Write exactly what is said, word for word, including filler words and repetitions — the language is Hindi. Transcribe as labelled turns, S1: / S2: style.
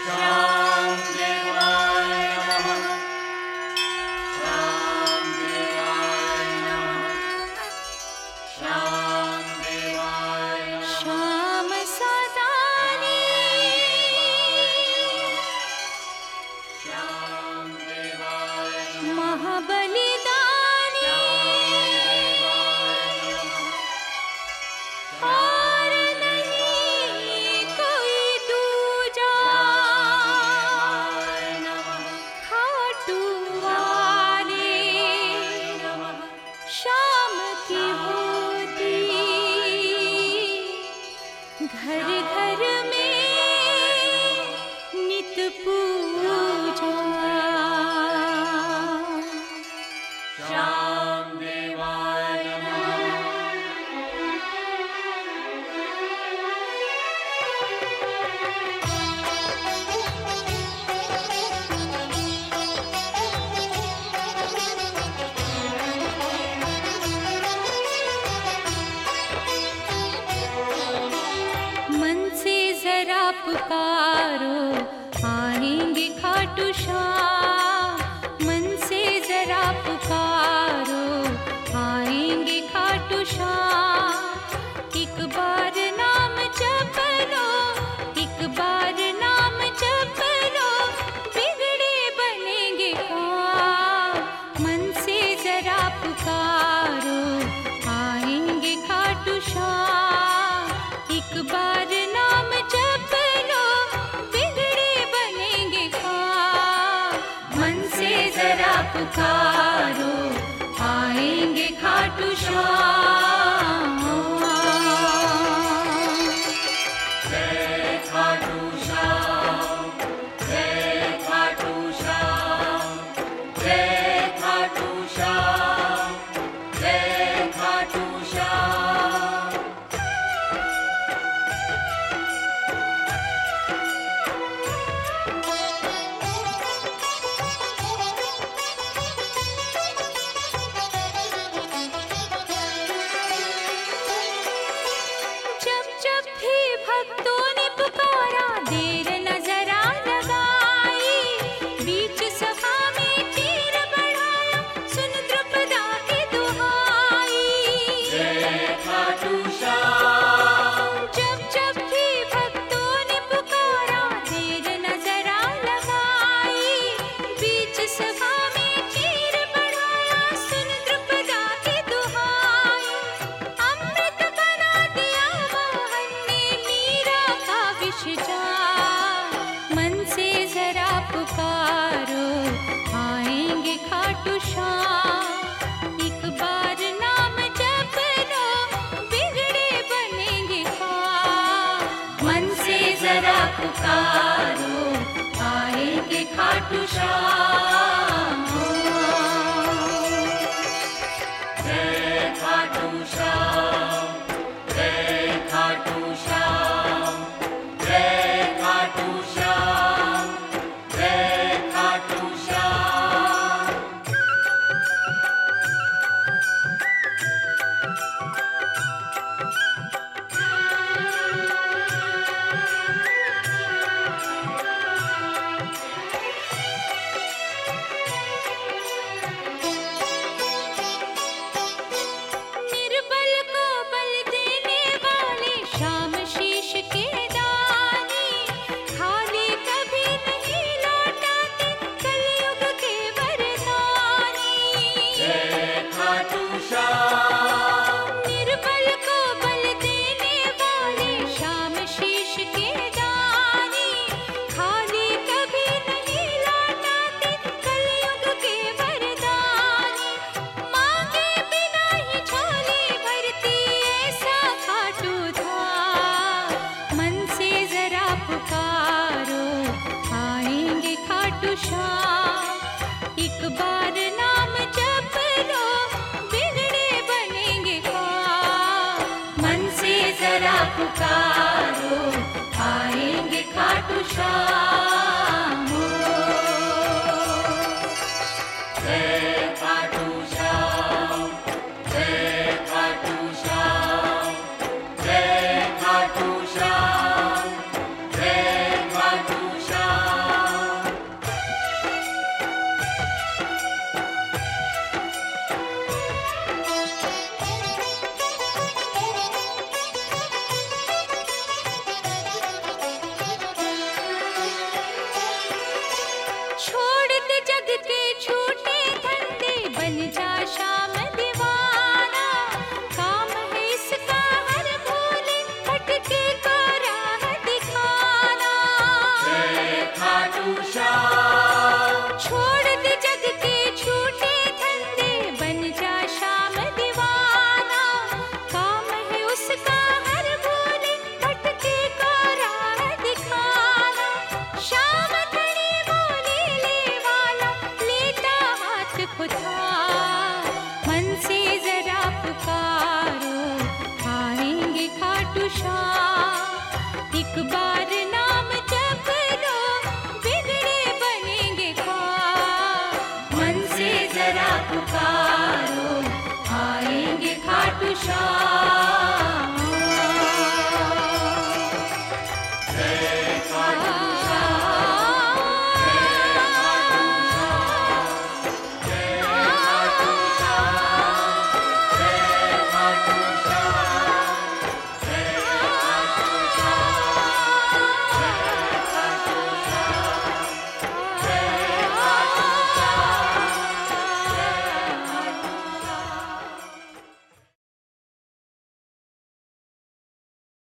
S1: श्याम देवाय नमः। श्याम देवाय नमः। श्याम देवाय नमः।
S2: श्याम सदानी
S1: श्याम देवाय नमः।
S2: महाबलिदानी और नहीं कोई दूजा खाटू वाले शाम की होती घर घर में नित पूजा।
S1: श्याम देवाय नमः।
S2: मन से जरा पुकारो आएंगे खाटू श्याम। मन से जरा पुकारो आएंगे खाटू श्याम। एक बार नाम जप लो, एक बार नाम जप लो, बिगड़े बनेंगे काम। मन से जरा पुकारो आएंगे खाटू श्याम। एक बार नाम जप लो, बिगड़े बनेंगे काम। मन से जरा पुकारो आएंगे खाटू श्याम।
S1: जय खाटू श्याम, जय खाटू श्याम, जय खाटू श्याम, जय खाटू श्याम।
S2: जब जब भी भक्तों ने पुकारा देर न जरा लगाई। बीच सभा में चीर बढ़ाया सुन द्रुपदा की दुहाई।
S1: जय खाटू श्याम,
S2: जब जब भी भक्तों ने पुकारा देर न जरा लगाई। बीच सभा में चीर बढ़ाया सुन द्रुपदा की दुहाई। अमृत बना दिया मोहन ने मीरा का विष जान। मन से जरा पुकारो आएंगे खाटू श्याम। एक बार नाम जप लो, बिगड़े बनेंगे काम। मन से जरा पुकारो आएंगे खाटू श्याम।
S1: जय खाटू श्याम, जय खाटू श्याम, जय खाटू श्याम, जय खाटू श्याम।
S2: निर्बल को बल देने वाले श्याम शीश के दानी। खाली कभी नहीं लौटाते कलयुग के वरदानी।
S1: जय खाटू श्याम,
S2: निर्बल को बल देने वाले श्याम शीश के दानी। खाली कभी नहीं लौटाते कलयुग के वरदानी। मांगे बिना ही झोली भरती ऐसा खाटू था। मन से जरा पुकारो आएंगे खाटू श्याम। एक बार नाम जप लो, बिगड़े बनेंगे काम। मन से जरा पुकारो आएंगे खाटू श्याम।
S1: जय खाटू श्याम, जय खाटू श्याम, जय खाटू श्याम, जय खाटू श्याम। जय खाटू श्याम